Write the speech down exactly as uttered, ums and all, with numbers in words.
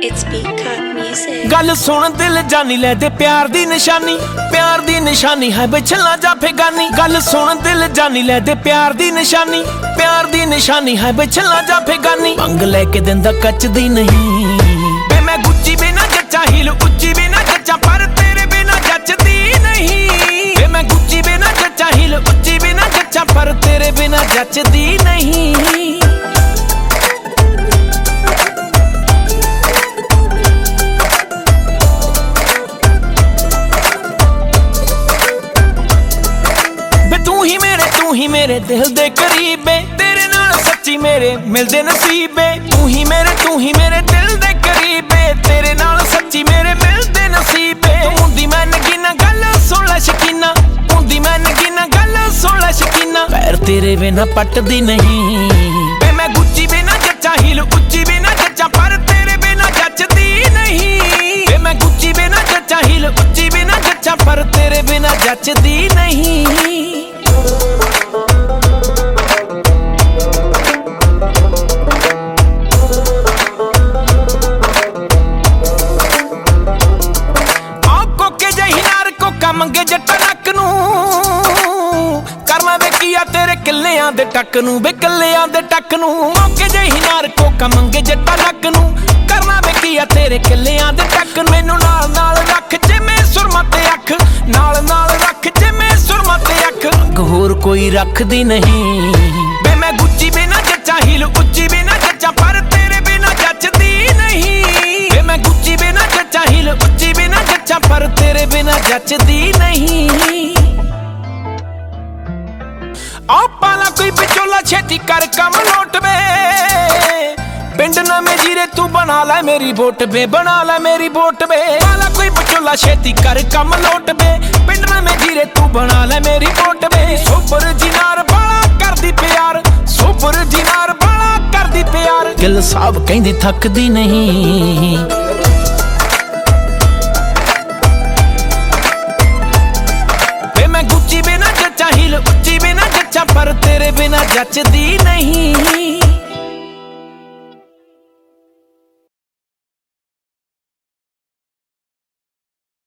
It's Peacock Music। गल सुन दिल जानी ले दे प्यार दी निशानी, प्यार दी निशानी है बिछलना जा फेगानी। गल सुन दिल जानी ले दे प्यार दी निशानी, प्यार दी निशानी है बिछलना जा फेगानी। मंग लेके दिंदा कचदी नहीं बे मैं गुच्ची बिना जच्चा, हील उच्ची बिना जच्चा, पर तेरे बिना जचदी नहीं। बे मैं गुच्ची बिना जच्चा, हील उच्ची बिना जच्चा, पर तेरे बिना जचदी नहीं। ही मेरे दिल दे करीबे, तेरे नाल सच्ची मेरे मिलदे नसीबे। तू ही मेरे तू ही मेरे दिल दे करीबे, तेरे नाल सच्ची मेरे मिलदे नसीबे। हुंदी मैं नगीना गल सुन लै शकीना, हुंदी मैं नगीना गल सुन लै शकीना। पैर तेरे बिना पटदी नहीं बे मैं गुच्ची बिना जच्चा, हील उच्ची बिना जच्चा, पर तेरे बिना जचदी नहीं। बे मैं गुच्ची बिना जच्चा, हील उच्ची बिना जच्चा, पर तेरे बिना जचदी नहीं। मंगे जट्टा नक नू करना वे किया तेरे किल्लियां दे टक नू, वे किल्लियां दे टक नू। मौके जही नार कोका मंगे जट्टा नक नू करना वे किया तेरे किल्लियां दे टक। मैनू नाल नाल रख जिवें सुरमा ते अख, नाल नाल रख जिवें सुरमा ते अख। रंग होर कोई रखदी नहीं बे मैं गुच्ची बिना जच्चा, हील उच्ची बिना जच्चा, पर तेरे बिना जचदी नहीं। बे मैं गुच्ची बिना जच्चा, हील उच्ची बिना जच्चा, पर तेरे बिना जचदी नहीं। आ पाला कोई विचोला छेती कर कम लोट वे, पिंड नवें जीरे तू बना लै मेरी वोट वे, बना लै मेरी वोट वे। पाला कोई विचोला छेती कर कम लोट वे, पिंड नवें जीरे तू बना लै मेरी वोट वे। सुपर जिनार बाला करदी प्यार, सुपर जिनार बाला करदी प्यार। गिल साहब कहंदी थकदी नहीं मैं गुच्ची बिना जच्चा, हील उच्ची बिना जच्चा, पर तेरे बिना जचदी नहीं।